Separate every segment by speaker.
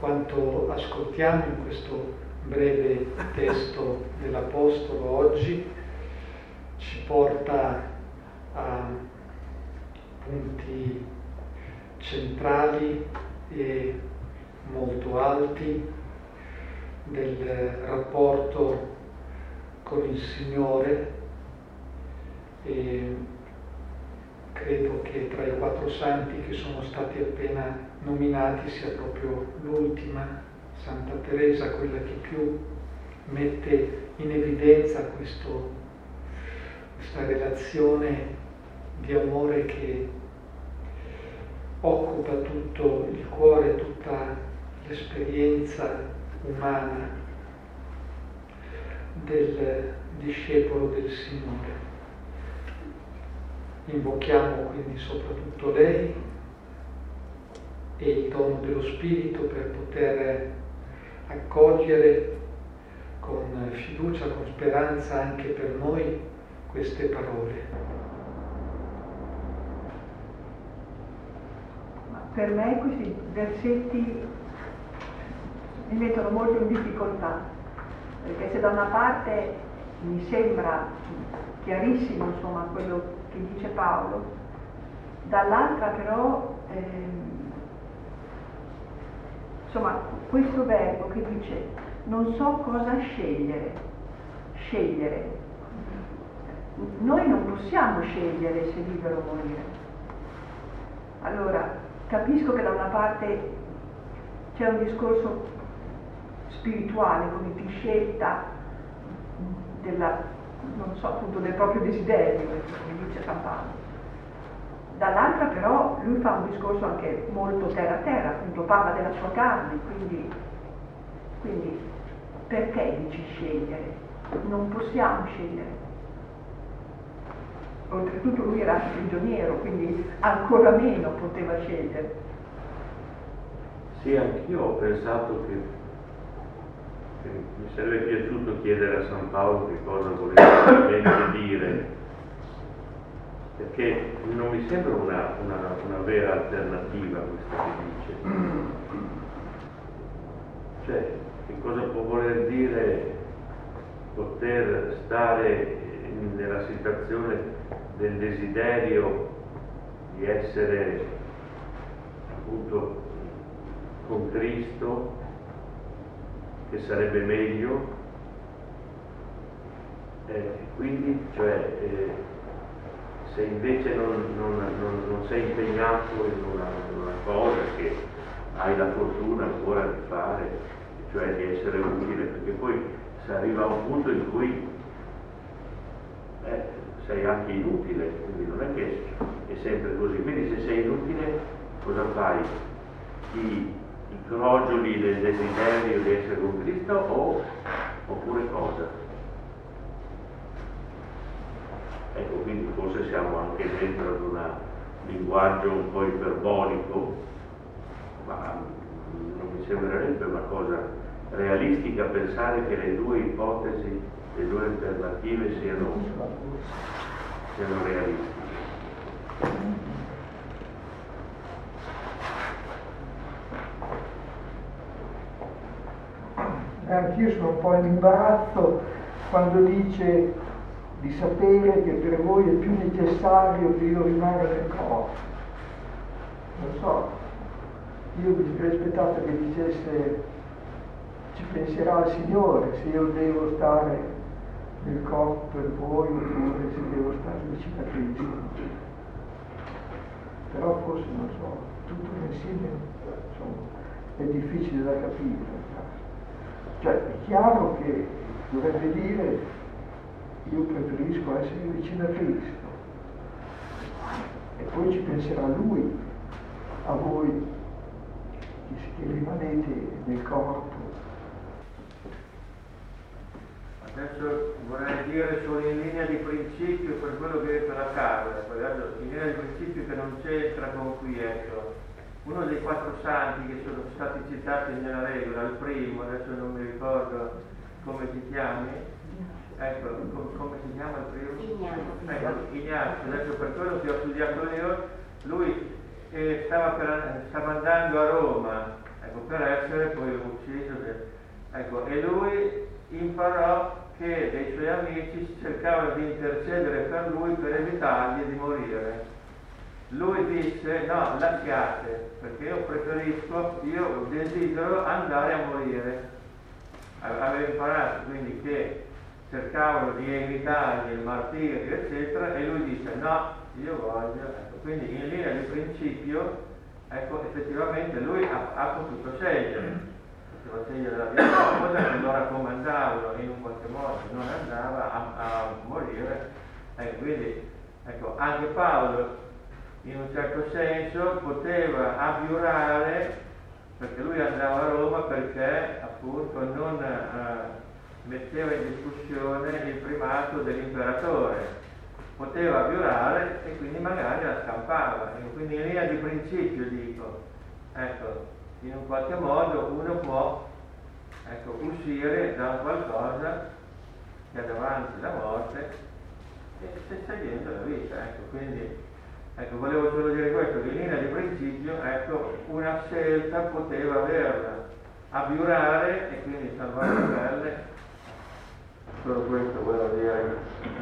Speaker 1: quanto ascoltiamo in questo breve testo dell'Apostolo oggi ci porta a punti centrali e molto alti del rapporto con il Signore, e credo che tra i 4 santi che sono stati appena nominati sia proprio l'ultima, Santa Teresa, quella che più mette in evidenza questa relazione di amore che occupa tutto il cuore, tutta l'esperienza umana del discepolo del Signore. Invochiamo quindi soprattutto lei e il dono dello Spirito per poter accogliere con fiducia, con speranza anche per noi queste parole.
Speaker 2: Per me questi versetti mi mettono molto in difficoltà, perché se da una parte mi sembra chiarissimo quello che dice Paolo, dall'altra però questo verbo che dice non so cosa scegliere. Noi non possiamo scegliere se vivere o morire. Allora, capisco che da una parte c'è un discorso spirituale, come di scelta del proprio desiderio, come dice San Paolo. Dall'altra però lui fa un discorso anche molto terra a terra, appunto parla della sua carne, quindi perché dice scegliere? Non possiamo scegliere. Oltretutto lui era prigioniero, quindi ancora meno poteva scegliere.
Speaker 3: Sì, anch'io ho pensato che mi sarebbe piaciuto chiedere a San Paolo che cosa voleva realmente dire, perché non mi sembra una vera alternativa questa che dice. Cioè, che cosa può voler dire poter stare nella situazione del desiderio di essere appunto con Cristo, che sarebbe meglio, quindi se invece non sei impegnato in una cosa che hai la fortuna ancora di fare, cioè di essere utile, perché poi si arriva a un punto in cui sei anche inutile, quindi non è che è sempre così. Quindi se sei inutile cosa fai? Ti crogioli del desiderio di essere con Cristo oppure cosa? Ecco, quindi forse siamo anche dentro ad un linguaggio un po' iperbolico, ma non mi sembrerebbe una cosa realistica pensare che le due ipotesi, le due alternative siano realistiche.
Speaker 4: Anch'io sono un po' in imbarazzo quando dice di sapere che per voi è più necessario che io rimanga nel corpo. Non so, io mi sarei aspettato che dicesse ci penserà il Signore se io devo stare nel corpo per voi oppure se devo stare vicino a Cristo. Però forse non so, tutto insieme insomma, è difficile da capire. Cioè è chiaro che dovrebbe dire io preferisco essere vicino a Cristo e poi ci penserà Lui a voi che rimanete nel corpo.
Speaker 5: Adesso vorrei dire solo in linea di principio per quello che è per la Carla, in linea di principio che non c'entra con qui, ecco. Uno dei 4 santi che sono stati citati nella regola, il primo, adesso non mi ricordo come ti chiami, ecco, come si chiama il primo? Ignazio, adesso per quello che ho studiato io, lui stava andando a Roma, ecco, per essere poi ucciso. Ecco, e lui imparò che dei suoi amici cercavano di intercedere per lui per evitargli di morire. Lui disse: no, lasciate, perché io desidero andare a morire. Aveva imparato quindi che cercavano di evitargli il martirio, eccetera, e lui disse: no, io voglio. Ecco, quindi in linea di principio, ecco, effettivamente lui ha potuto scegliere. Poteva scegliere la vita, la cosa che lo raccomandavano in un qualche modo, non andava a morire. Ecco, quindi, ecco, anche Paolo in un certo senso poteva abiurare, perché lui andava a Roma perché appunto non metteva in discussione il primato dell'imperatore, poteva abiurare e quindi magari la scampava. E quindi in linea di principio dico, ecco, in un qualche modo uno può, ecco, uscire da qualcosa che ha davanti la morte e scegliendo la vita. Ecco, quindi ecco, volevo solo dire questo, che in linea di principio, ecco, una scelta poteva averla, abiurare e quindi salvare la pelle. Solo questo volevo dire.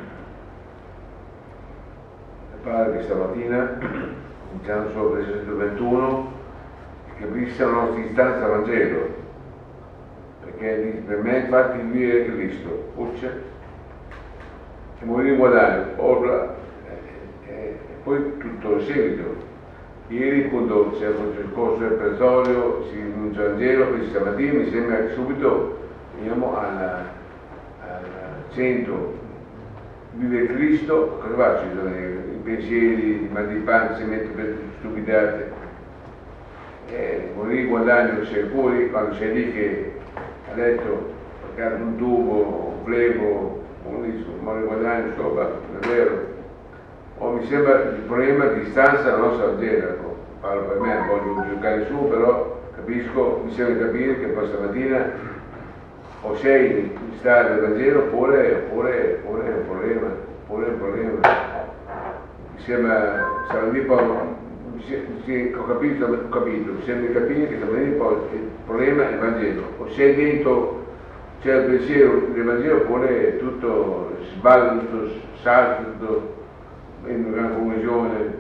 Speaker 6: Pare che stamattina, iniziando solo per il 121, capisce la nostra distanza al Vangelo, perché per me infatti lui è Cristo, forse, e morire in guadagno, ora, e poi tutto il seguito. Ieri quando c'è il corso del Presorio si rinuncia al Vangelo, quindi stamattina mi sembra che subito andiamo al centro. Vive Cristo, cosa faccio? I pensieri, i mal di pancia, si mette per stupidate. Morire in guadagno, sei fuori, quando sei lì che a letto, portato un tubo, un flebo, morire in guadagno, insomma, è vero. Mi sembra il problema di distanza dalla nostra Vangelo, ecco. Parlo per me, non voglio giocare su, però capisco, mi sembra capire che poi stamattina o sei in stato del Vangelo oppure è un problema. Mi sembra, sarà lì poi, ho capito, mi sembra di capire che stamattina poi il problema è il Vangelo. O sei dentro, c'è il pensiero del Vangelo oppure tutto sballa, tutto salta, tutto in una gran confusione.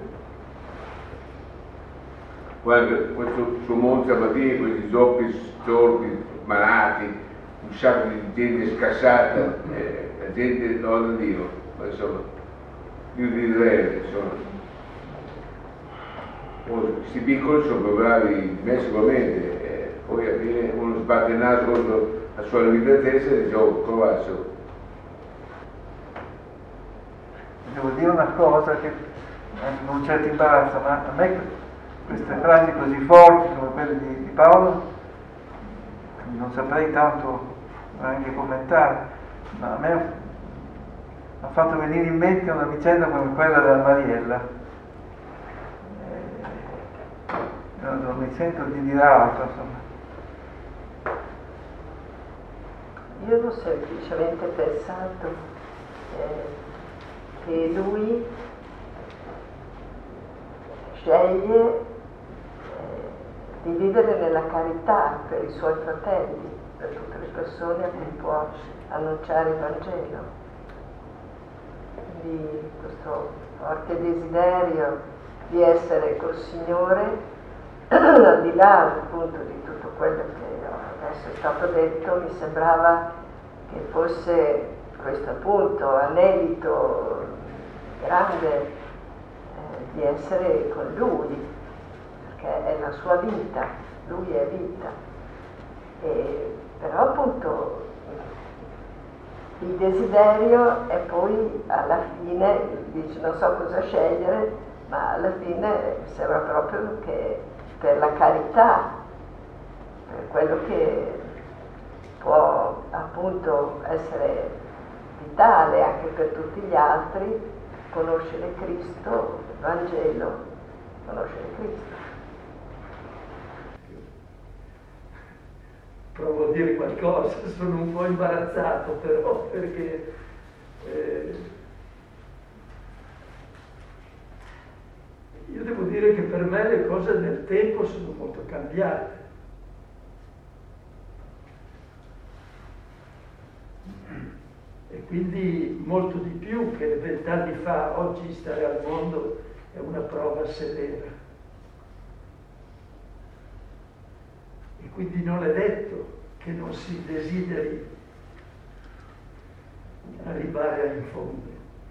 Speaker 6: Guarda, questo suo monte stamattina, questi zoppi storpi, malati, un sacco di gente scassata, la gente loda Dio, ma insomma, Dio di Israele, insomma. Questi piccoli sono più bravi di me sicuramente, poi alla fine uno sbatte il naso contro la sua limitatezza e dice: oh, provaccio.
Speaker 4: Devo dire una cosa che con un certo imbarazzo, ma a me queste frasi così forti come quelle di Paolo non saprei tanto neanche commentare, ma a me ha fatto venire in mente una vicenda come quella della Mariella. Non mi sento di dire altro, insomma.
Speaker 2: Io ho semplicemente pensato che lui sceglie di vivere nella carità per i suoi fratelli, per tutte le persone a cui può annunciare il Vangelo. Quindi questo forte desiderio di essere col Signore, al di là appunto di tutto quello che adesso è stato detto, mi sembrava che fosse questo appunto anelito grande di essere con Lui, perché è la sua vita, Lui è vita. Però appunto il desiderio è poi alla fine, dice non so cosa scegliere, ma alla fine mi sembra proprio che per la carità, per quello che può appunto essere vitale anche per tutti gli altri, conoscere Cristo, il Vangelo, conoscere Cristo.
Speaker 1: Provo a dire qualcosa, sono un po' imbarazzato però, perché io devo dire che per me le cose nel tempo sono molto cambiate.
Speaker 4: E quindi molto di più che 20 anni fa. Oggi stare al mondo è una prova severa. E quindi non è detto che non si desideri arrivare in fondo.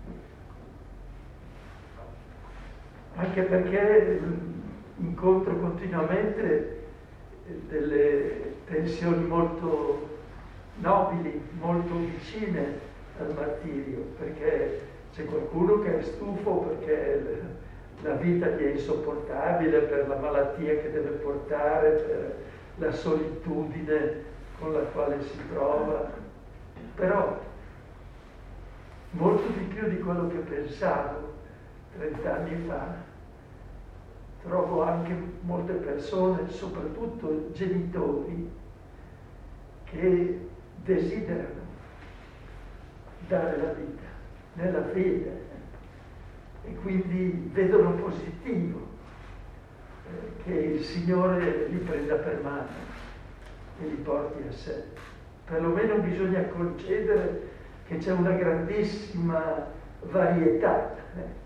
Speaker 4: Anche perché incontro continuamente delle tensioni molto nobili, molto vicine al martirio, perché c'è qualcuno che è stufo perché la vita gli è insopportabile per la malattia che deve portare, per la solitudine con la quale si trova, però molto di più di quello che pensavo 30 anni fa. Trovo anche molte persone, soprattutto genitori, che desiderano dare la vita nella fede e quindi vedono positivo che il Signore li prenda per mano e li porti a sé. Perlomeno bisogna concedere che c'è una grandissima varietà.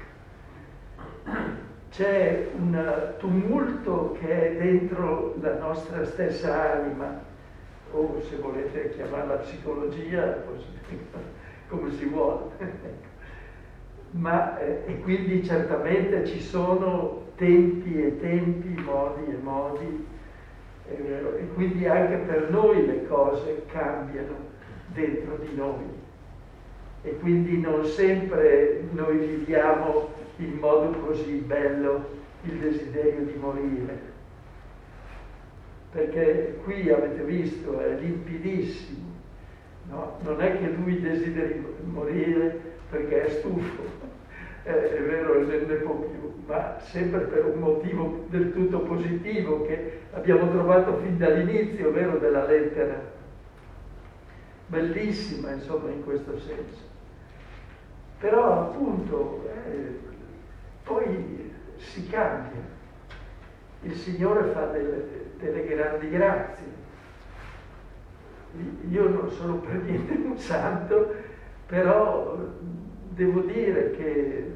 Speaker 4: C'è un tumulto che è dentro la nostra stessa anima, o se volete chiamarla psicologia, come si vuole. E quindi certamente ci sono tempi e tempi, modi e modi, e quindi anche per noi le cose cambiano dentro di noi. E quindi non sempre noi viviamo in modo così bello il desiderio di morire, perché qui avete visto è limpidissimo, no? Non è che lui desideri morire perché è stufo, è vero, ne può più, ma sempre per un motivo del tutto positivo che abbiamo trovato fin dall'inizio, vero, della lettera, bellissima insomma in questo senso. Però appunto poi si cambia, il Signore fa delle grandi grazie. Io non sono per niente un santo, però devo dire che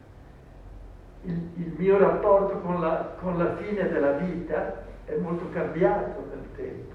Speaker 4: il mio rapporto con la fine della vita è molto cambiato nel tempo.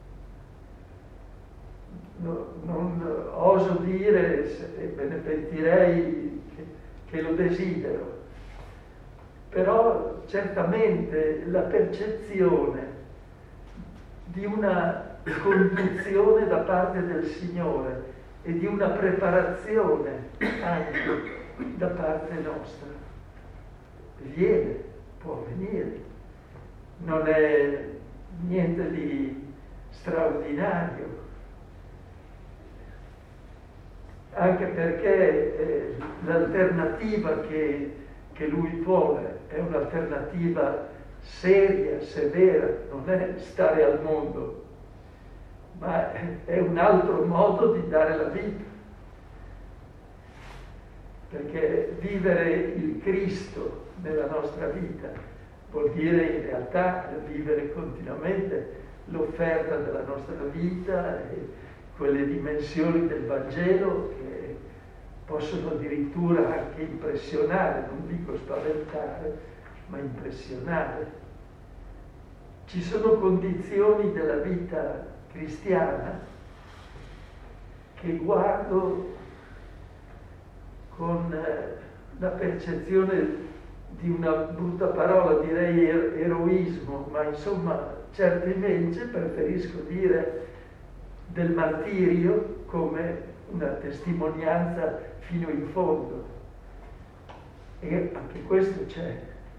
Speaker 4: Non oso dire, e me ne pentirei, che lo desidero, però certamente la percezione di una conduzione da parte del Signore e di una preparazione anche da parte nostra viene, può venire, non è niente di straordinario. Anche perché l'alternativa che lui pone è un'alternativa seria, severa, non è stare al mondo, ma è un altro modo di dare la vita. Perché vivere il Cristo nella nostra vita vuol dire in realtà vivere continuamente l'offerta della nostra vita e quelle dimensioni del Vangelo che possono addirittura anche impressionare, non dico spaventare, ma impressionare. Ci sono condizioni della vita cristiana che guardo con la percezione di una brutta parola, direi eroismo, ma insomma certo invece preferisco dire del martirio come una testimonianza fino in fondo. E anche questo c'è.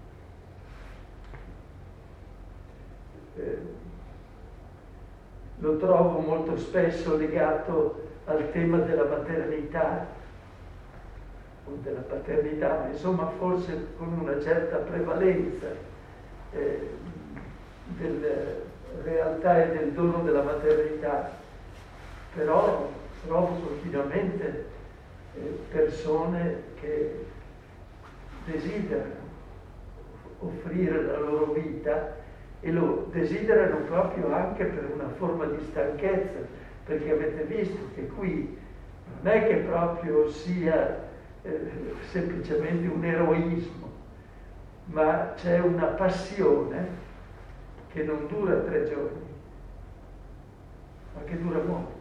Speaker 4: Lo trovo molto spesso legato al tema della maternità o della paternità, ma insomma forse con una certa prevalenza della realtà e del dono della maternità. Però trovo continuamente persone che desiderano offrire la loro vita e lo desiderano proprio anche per una forma di stanchezza, perché avete visto che qui Non è che proprio sia semplicemente un eroismo, ma c'è una passione che non dura 3 giorni, ma che dura molto.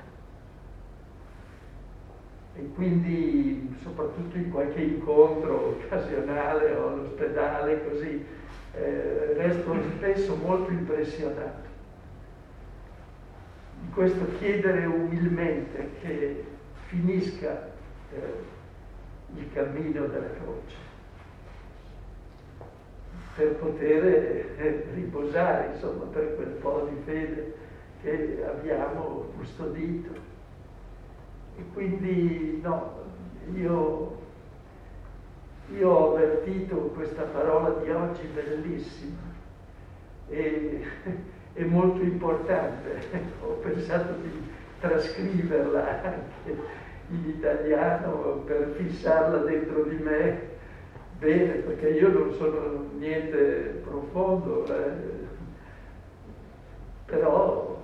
Speaker 4: E quindi, soprattutto in qualche incontro occasionale o all'ospedale, così, resto spesso molto impressionato. Di questo chiedere umilmente che finisca il cammino della croce, per poter riposare, insomma, per quel po' di fede che abbiamo custodito. E quindi, no, io ho avvertito questa parola di oggi bellissima e molto importante. Ho pensato di trascriverla anche in italiano per fissarla dentro di me bene, perché io non sono niente profondo, però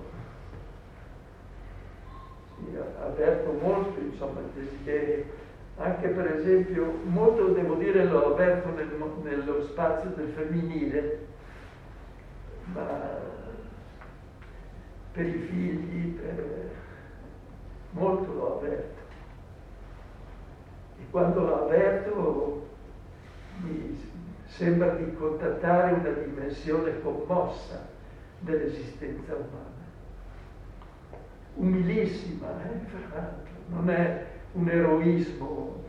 Speaker 4: avverto molto, insomma, il desiderio, anche per esempio, molto devo dire l'ho avverto nello spazio del femminile, ma per i figli, molto l'ho avverto. E quando l'ho avverto mi sembra di contattare una dimensione commossa dell'esistenza umana. Umilissima, fra l'altro, non è un eroismo,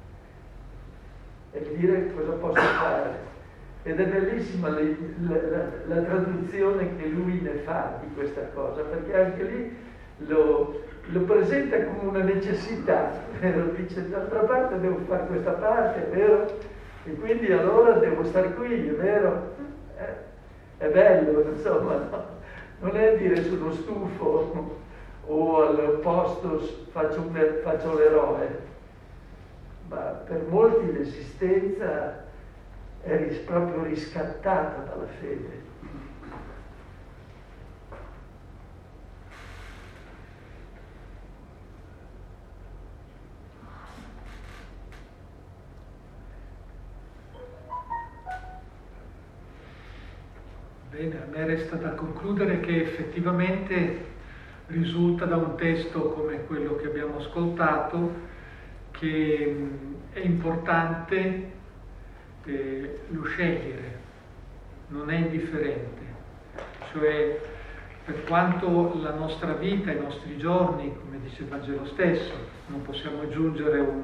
Speaker 4: è dire cosa posso fare. Ed è bellissima la traduzione che lui ne fa di questa cosa, perché anche lì lo presenta come una necessità, vero? Dice, d'altra parte devo fare questa parte, vero? E quindi allora devo stare qui, è vero? È bello, insomma, no? Non è dire sono stufo o al posto faccio l'eroe, ma per molti l'esistenza è proprio riscattata dalla fede.
Speaker 1: Bene, a me resta da concludere che effettivamente risulta da un testo come quello che abbiamo ascoltato che è importante lo scegliere, non è indifferente, cioè per quanto la nostra vita, i nostri giorni, come dice il Vangelo stesso, non possiamo aggiungere un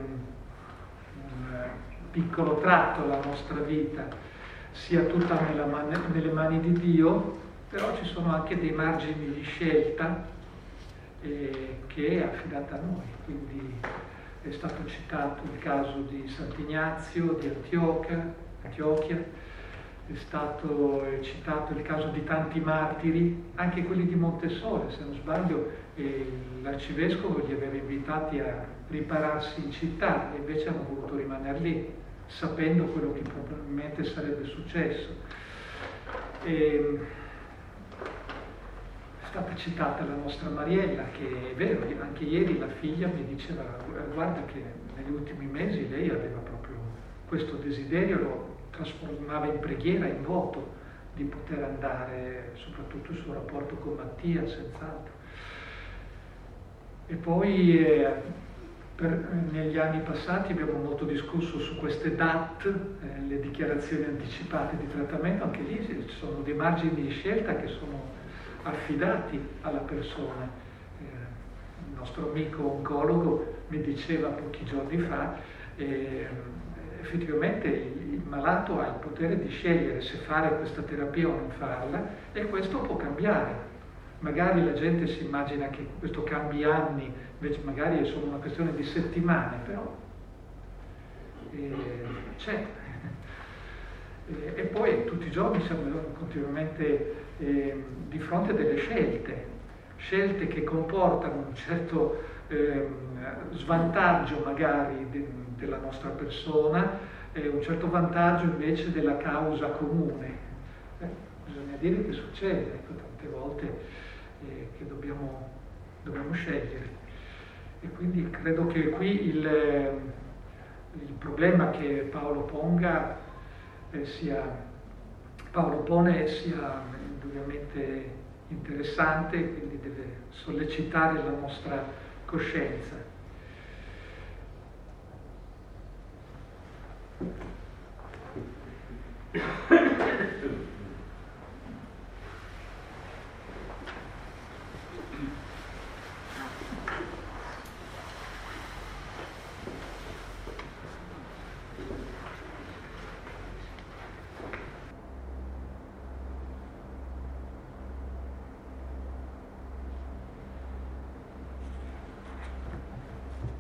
Speaker 1: piccolo tratto alla nostra vita, sia tutta nelle mani di Dio, però ci sono anche dei margini di scelta che è affidata a noi. Quindi è stato citato il caso di Sant'Ignazio di Antiochia, è stato citato il caso di tanti martiri, anche quelli di Montessori, se non sbaglio, l'arcivescovo li aveva invitati a ripararsi in città e invece hanno voluto rimanere lì, sapendo quello che probabilmente sarebbe successo. È stata citata la nostra Mariella, che è vero, anche ieri la figlia mi diceva, guarda che negli ultimi mesi lei aveva proprio questo desiderio, lo trasformava in preghiera, in voto, di poter andare, soprattutto il suo rapporto con Mattia, senz'altro. E poi negli anni passati abbiamo molto discusso su queste DAT, le dichiarazioni anticipate di trattamento, anche lì ci sono dei margini di scelta che sono affidati alla persona. Il nostro amico oncologo mi diceva pochi giorni fa, effettivamente il malato ha il potere di scegliere se fare questa terapia o non farla, e questo può cambiare. Magari la gente si immagina che questo cambi anni, invece magari è solo una questione di settimane, però c'è. E poi tutti i giorni siamo continuamente di fronte a delle scelte che comportano un certo svantaggio magari della nostra persona e un certo vantaggio invece della causa comune. Bisogna dire che succede, ecco, tante volte che dobbiamo scegliere. E quindi credo che qui il problema che Paolo pone sia indubbiamente interessante, quindi deve sollecitare la nostra coscienza.